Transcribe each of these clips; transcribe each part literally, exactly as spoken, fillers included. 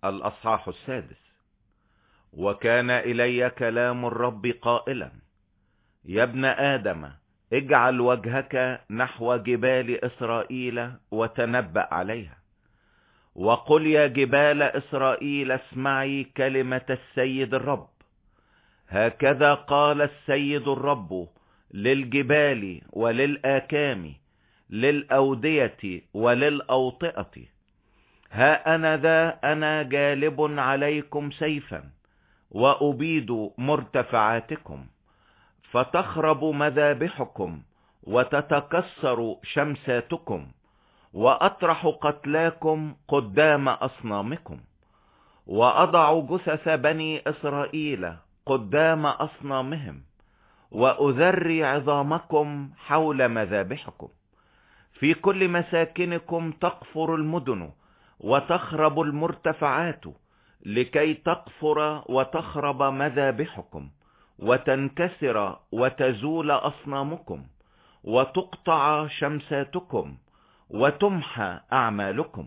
الأصحاح السادس. وكان إلي كلام الرب قائلا: يا ابن آدم، اجعل وجهك نحو جبال إسرائيل وتنبأ عليها، وقل يا جبال إسرائيل اسمعي كلمة السيد الرب. هكذا قال السيد الرب للجبال وللآكام، للأودية وللأوطئة: ها أنا ذا أنا جالب عليكم سيفا، وأبيد مرتفعاتكم، فتخرب مذابحكم وتتكسر شمساتكم، وأطرح قتلاكم قدام أصنامكم، وأضع جثث بني إسرائيل قدام أصنامهم، وأذري عظامكم حول مذابحكم. في كل مساكنكم تقفر المدن وتخرب المرتفعات، لكي تقفر وتخرب مذابحكم، وتنكسر وتزول أصنامكم، وتقطع شمساتكم، وتمحى أعمالكم،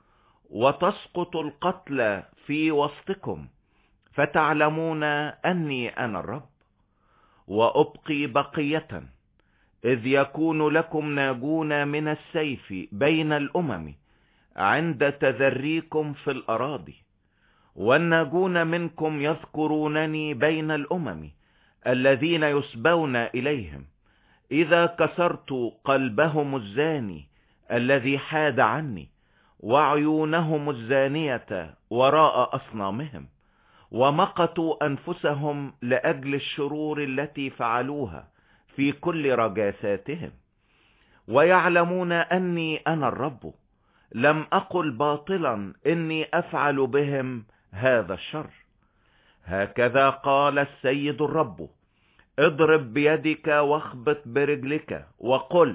وتسقط القتلى في وسطكم، فتعلمون أني أنا الرب. وأبقي بقية، إذ يكون لكم ناجون من السيف بين الأمم عند تذريكم في الأراضي، والناجون منكم يذكرونني بين الأمم الذين يسبون إليهم، إذا كسرت قلبهم الزاني الذي حاد عني، وعيونهم الزانية وراء أصنامهم، ومقتوا أنفسهم لأجل الشرور التي فعلوها في كل رجاساتهم. ويعلمون أني أنا الرب، لم أقل باطلا إني أفعل بهم هذا الشر. هكذا قال السيد الرب: اضرب بيدك واخبط برجلك، وقل: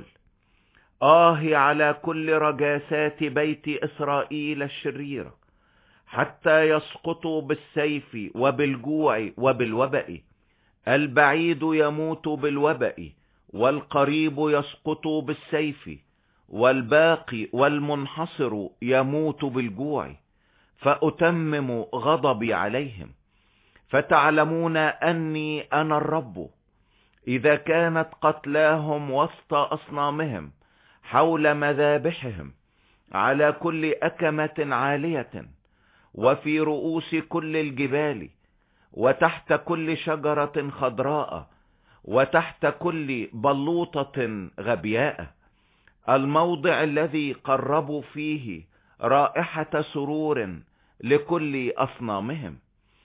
آه على كل رجاسات بيت إسرائيل الشريرة، حتى يسقطوا بالسيف وبالجوع وبالوباء. البعيد يموت بالوباء، والقريب يسقط بالسيف، والباقي والمنحصر يموت بالجوع، فأتمم غضبي عليهم. فتعلمون أني أنا الرب، إذا كانت قتلاهم وسط أصنامهم حول مذابحهم، على كل أكمة عالية، وفي رؤوس كل الجبال، وتحت كل شجرة خضراء، وتحت كل بلوطة غبياء، الموضع الذي قربوا فيه رائحة سرور لكل أصنامهم.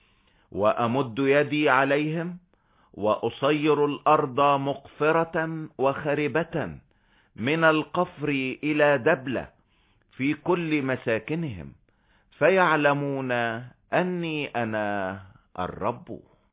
وأمد يدي عليهم، وأصير الأرض مقفرة وخربة، من القفر إلى دبلة في كل مساكنهم، فيعلمون أني أنا الرب.